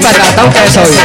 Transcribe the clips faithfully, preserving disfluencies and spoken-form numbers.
बताता हूँ कैसा हुआ।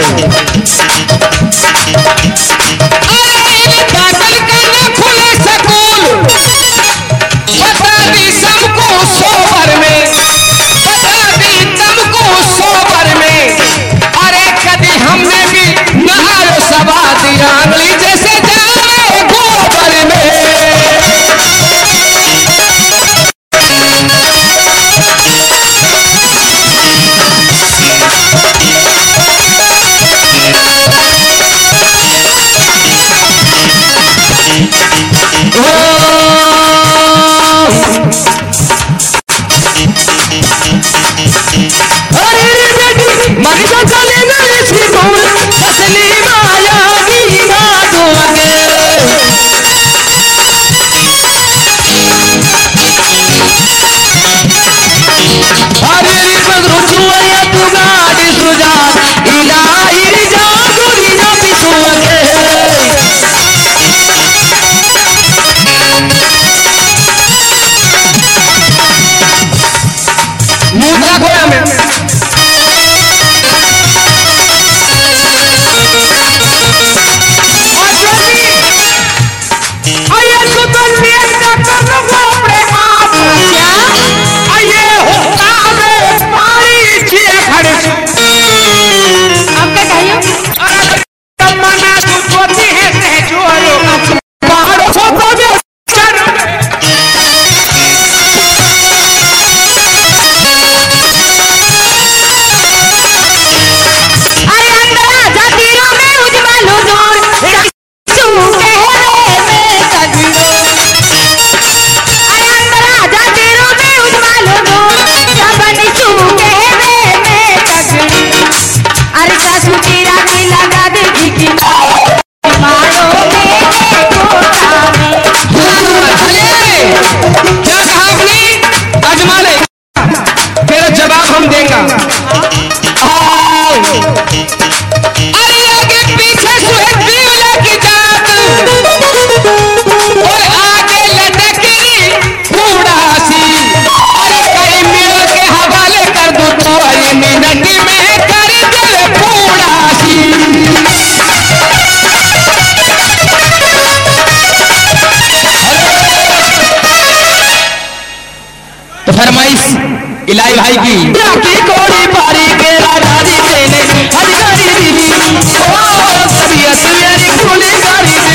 फरमाइश इलाई भाई की कोड़ी पारी के राजा जी देने हजगारी दी ओ तबीयत मेरी खुली गाड़ी दे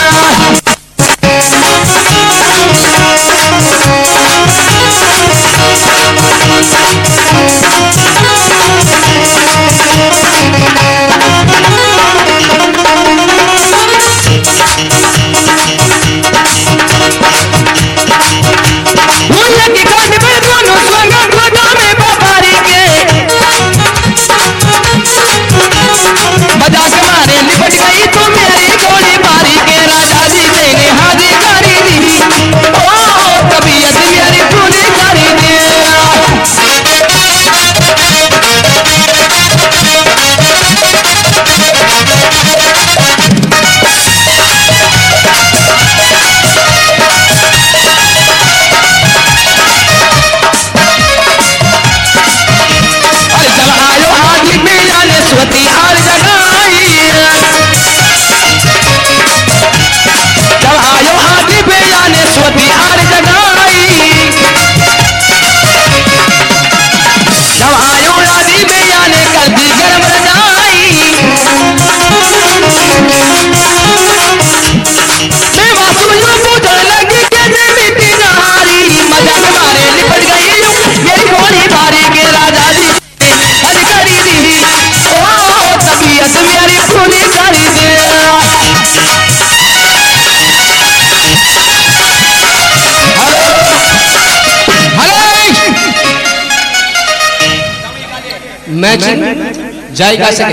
मैचिंग जाई गा सके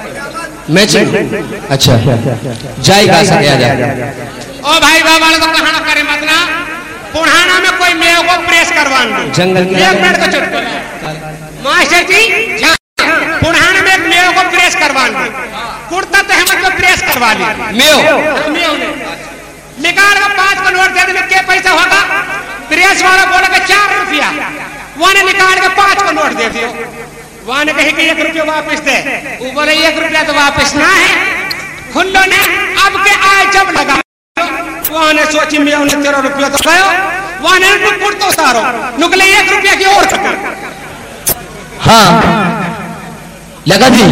मैचिंग अच्छा जाई गा सके आजा ओ भाई बाबा तो कहां करे मत ना पुराना में कोई मेरे को प्रेस करवान दो जंगल की एक मिनट का चुटकुला मास्टर जी पुराना में मेरे को प्रेस करवान दो कुर्ता तो हम को प्रेस करवा ली मेयो मेयो ने निकाल का पांच का नोट दे दे क्या पैसा होगा प्रेस वाला बोला कि चार रुपया वो ने निकाल के पांच का नोट दे दियो वहां ने कहे कि एक रुपया वापस दे, वो बोले एक रुपया तो वापस ना है। खुल्लो ने अब के आए जब लगा वहां ने सोची मैं उन्हें तेरह रुपया तो गयो, वहां ने नुकुर तो उतारो नुकले एक रुपया की और हाँ लगा जी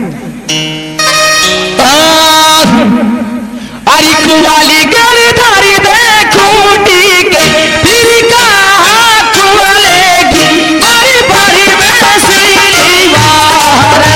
अरे कुवाली गलधारी देखूटी के फिर कहाँ खुलेगी अरे भारी में सीरी वारा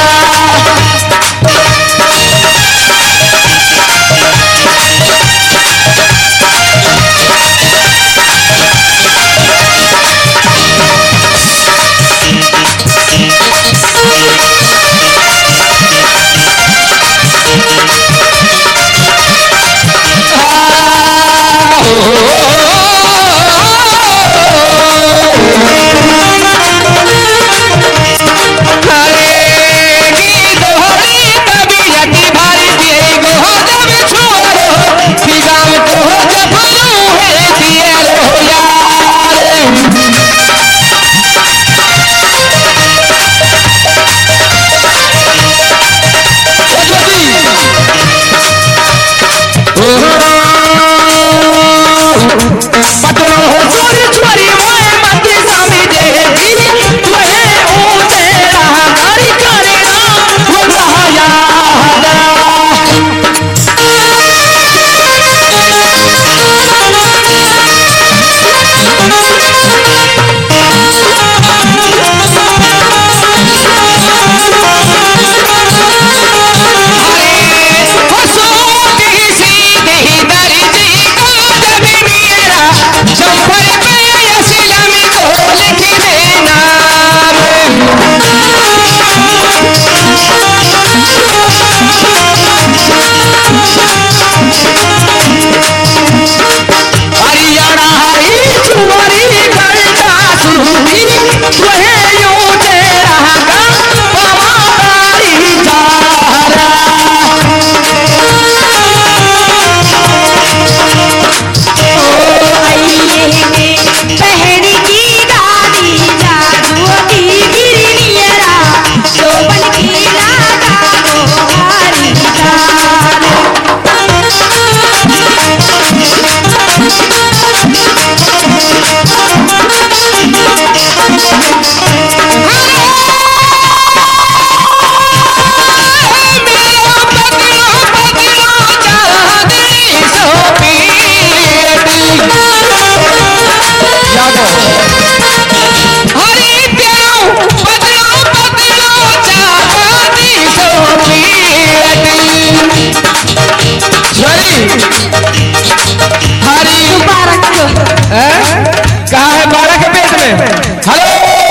कहा है बारह के पेट में। हेलो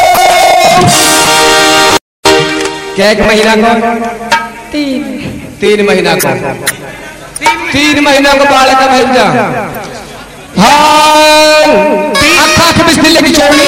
क्या एक महीना को तीन तीन महीना को तीन महीना को बालक का भेज जा। हाँ अखा के बिस्ती लेके छोड़ी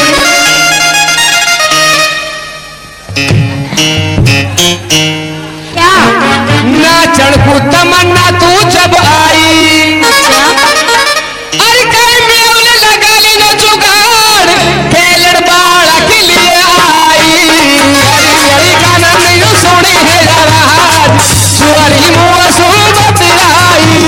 क्या ना चढ़ू तमन्ना तू जब आई अरे कई मेवले लगा ली ना जुगाड़ खेलड़ बाड़ा के लिए आई अरे मेरी गाना नहीं सुनी है राज सुअरी मुआ सुबत आई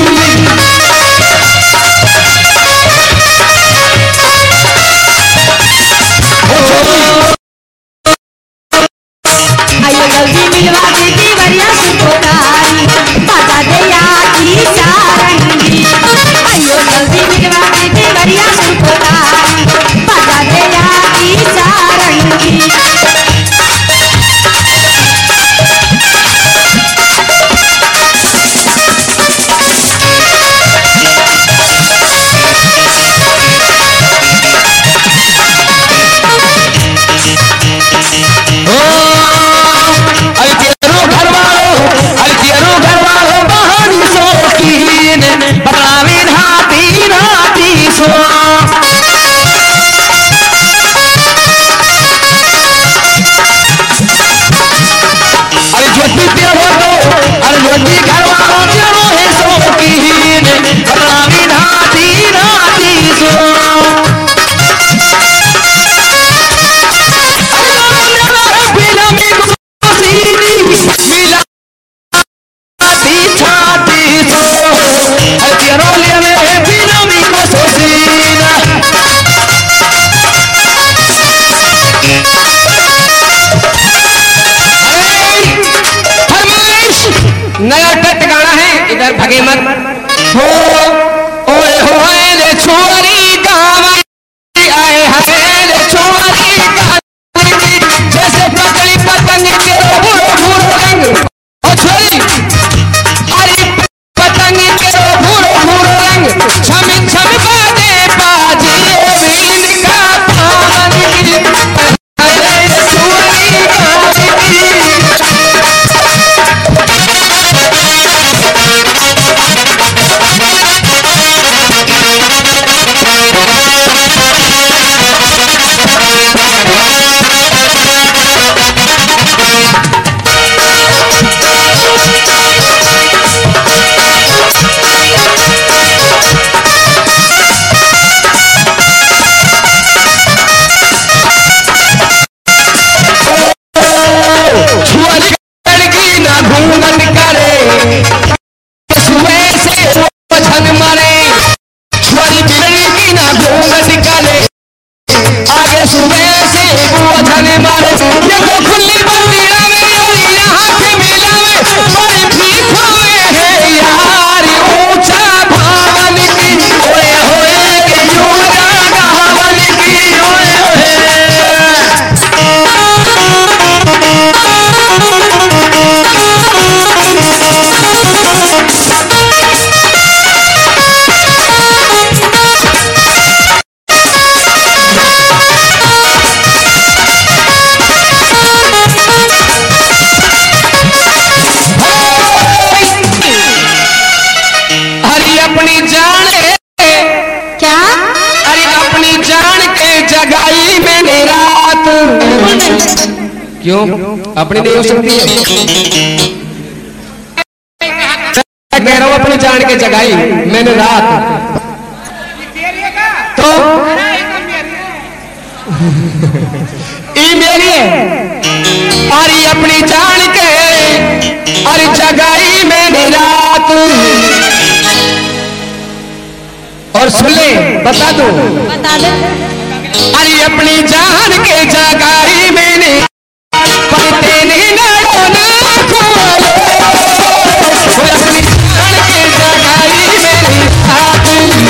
क्यों अपनी नहीं हो सकती है? मैं कह रहा हूं अपनी जान के जगाई मैंने रात तो ई मेरी अरे अपनी जान के अरे जगाई मैंने रात। और सुन ले बता दो बता दे। अरे अपनी जान के जगाई मैंने पढ़ते नहीं नाड़ो ना खोलो। अपनी जान के जगाई मैंने रात।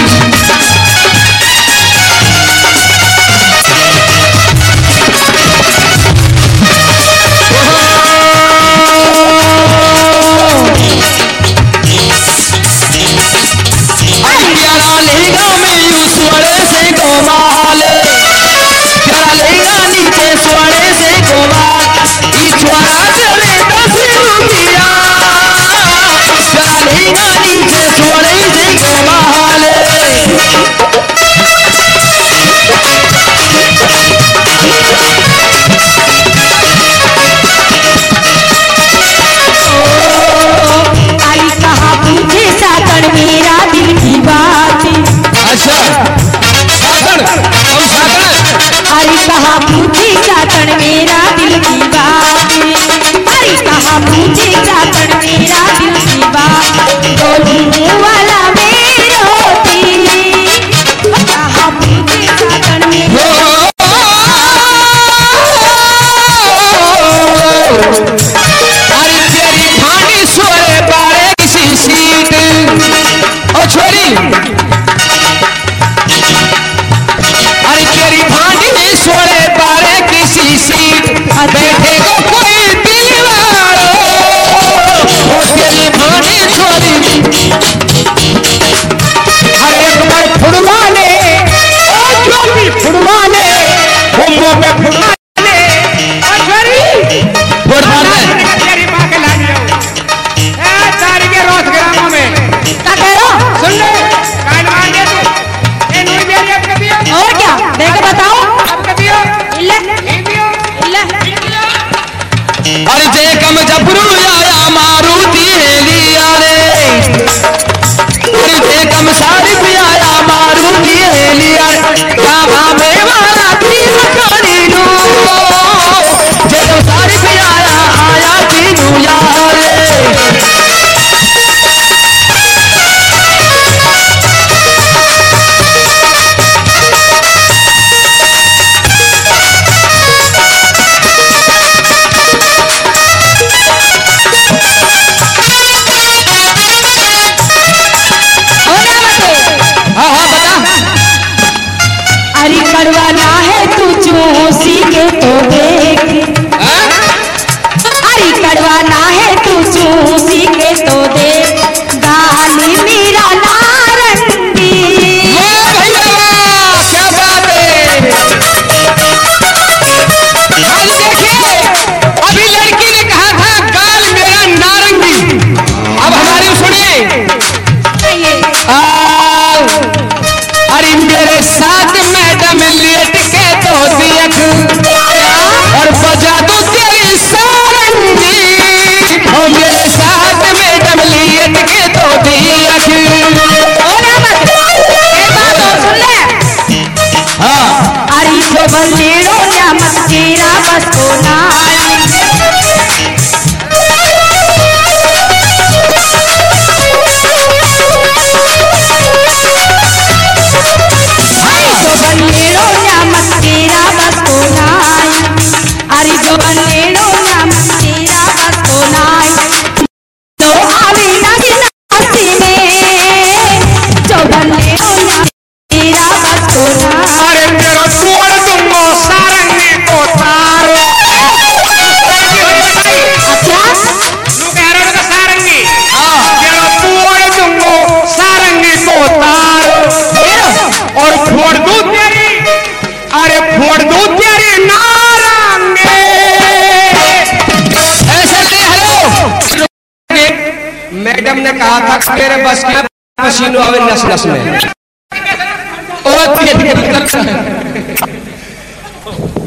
मैडम ने कहा था मेरे बस का पसीनो आवे नस नस में और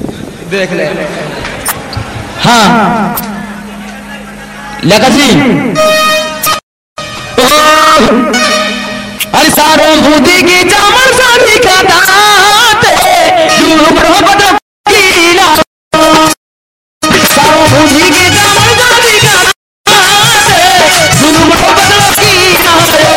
देख ले। हाँ लगा जी अरे सारों बूंदी की चावल सानी का दांत डूबरो बदल कीला सारों बूंदी की चावल सानी का दांत डूबरो बदल कीला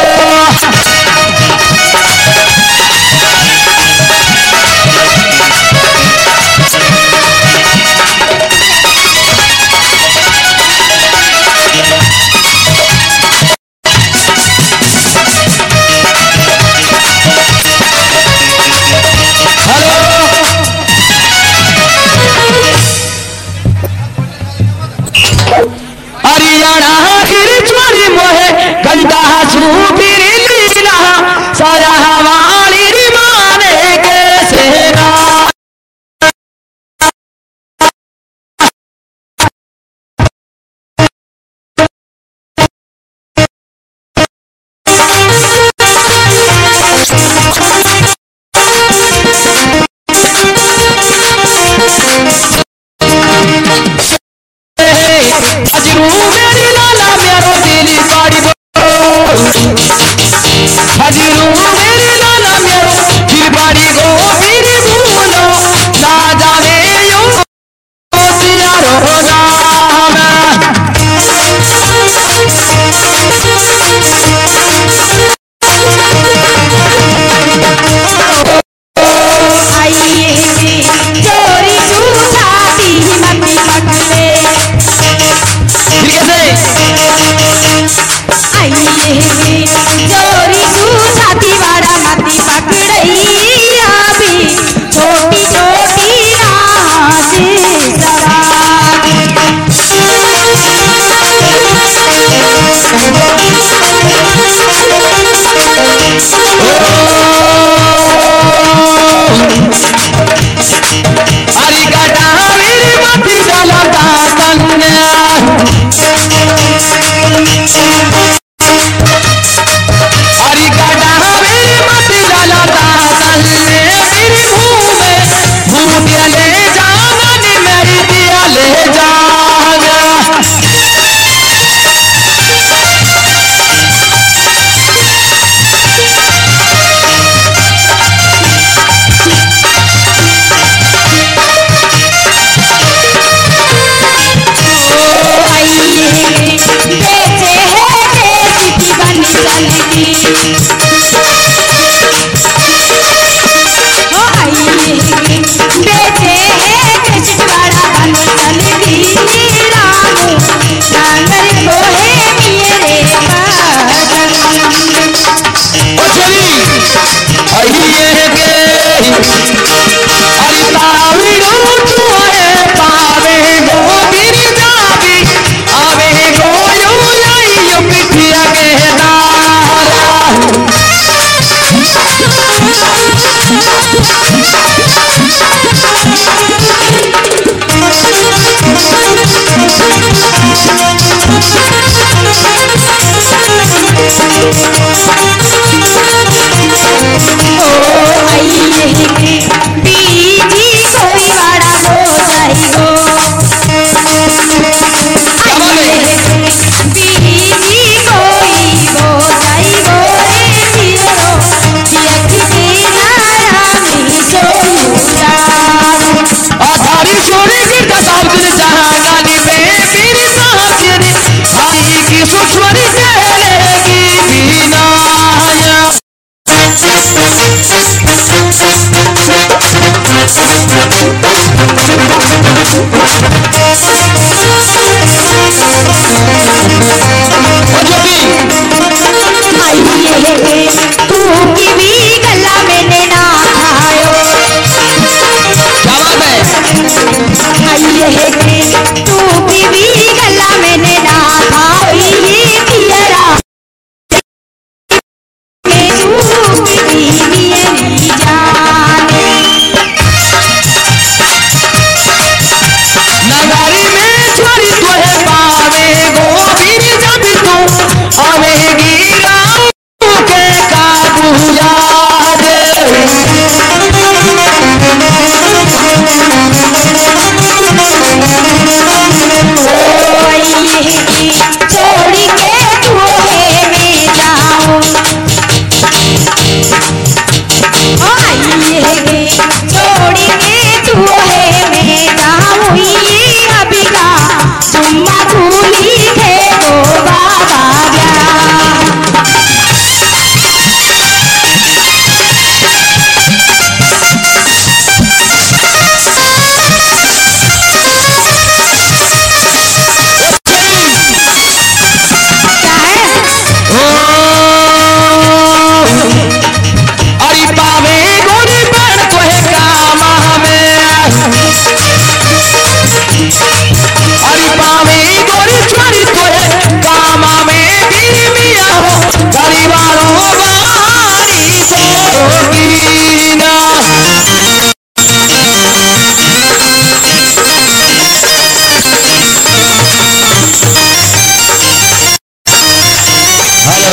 हरियाणा गिरज्वारी मोहे गंदा सूफिर लीला सारा हवाली रिमाने के सेना हजरू मेरी लाला मेरो दिल बाड़ी हजरू मेरी लाला मेरो दिल बाड़ी गो मेरी भूलो ना जाने यो यारो नाम आइए चोरी छूटाती मत पकड़े आइए चोरी छूटाती वाड़ा मत पकड़ैया भी छोटी छोटी राजी हरी गटा मेरी मती डाला कन्या हरी गटा मेरी मती डाला कन्या मेरी भूमे भूतिया ले जाना नी मेरी दिया ले जाना बेचे है देसी बन चलती ओ आइए बेचे है देसी बड़ा बन चलती रामू डांगर को है मेरे चली आइए के हरी तावी रोए पावे गो मेरी जावी आवे गो यो लाई यो पिठिया के दारा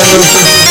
करो